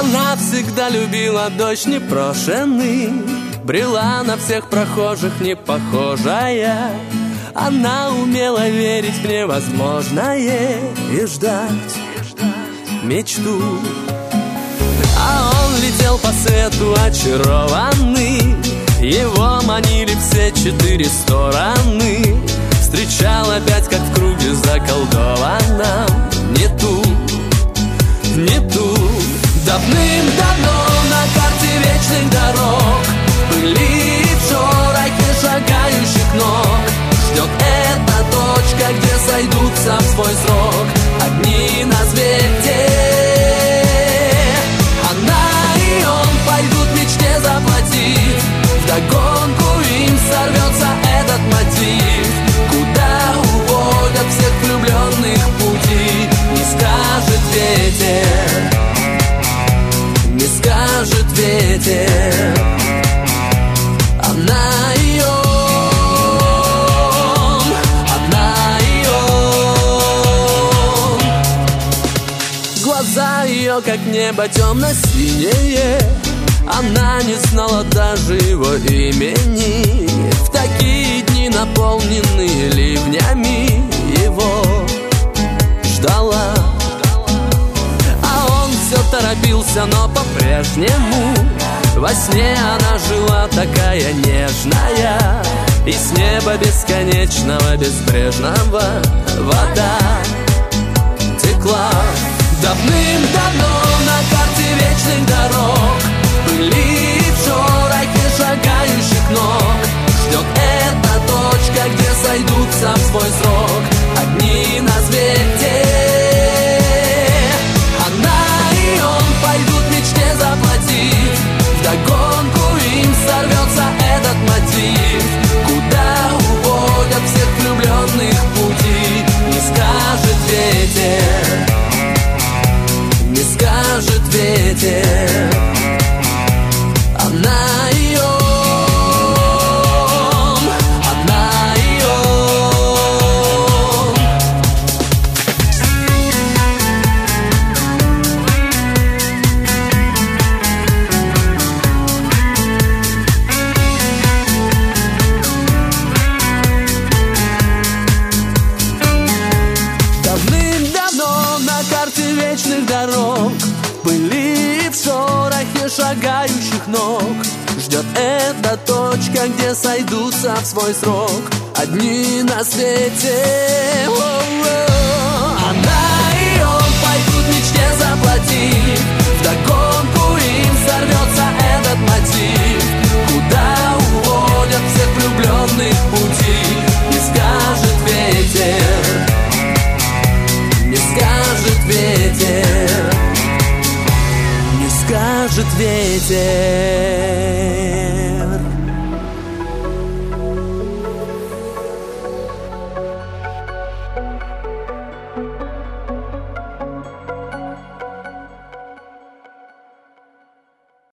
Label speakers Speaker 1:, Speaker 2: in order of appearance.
Speaker 1: Она всегда любила дождь непрошенный, брела на всех прохожих не похожая. Она умела верить в невозможное и ждать мечту. А он летел по свету очарованный, его манили все 4 стороны. Встречал опять, как в круге заколдованном, не ту, не ту. Давным-давно на карте вечных дорог были в шорохе шагающих ног. Ждет эта точка, где сойдутся в свой срок огни на свете. Она и он пойдут мечте заплатив, вдогонку им сорвется этот мотив. Куда уводят всех влюбленных пути, не скажет ветер, не скажет ветер. Она и он, она и он. Глаза ее, как небо темно-синее, она не знала даже его имени. В такие дни, наполненные ливнями, его ждала. А он все торопился, но по-прежнему во сне она жила такая нежная, и с неба бесконечного, безбрежного вода текла. Давным-давно на карте вечных дорог были в шорохе шагающих ног. Ждет эта точка, где сойдутся в свой срок огни на свете. Она и он пойдут мечте заплатив, вдогонку им сорвется этот мотив. Куда уводят всех влюбленных пути, не скажет ветер, не скажет ветер. Она и он, она и он. Давным-давно на карте вечных дорог были в шорохе шагающих ног. Ждет эта точка, где сойдутся в свой срок одни на свете. Она и он пойдут мечте заплатив, вдогонку им сорвется этот мотив. Куда уводят всех влюбленных пути, не скажет ветер, не скажет ветер, не скажет ветер.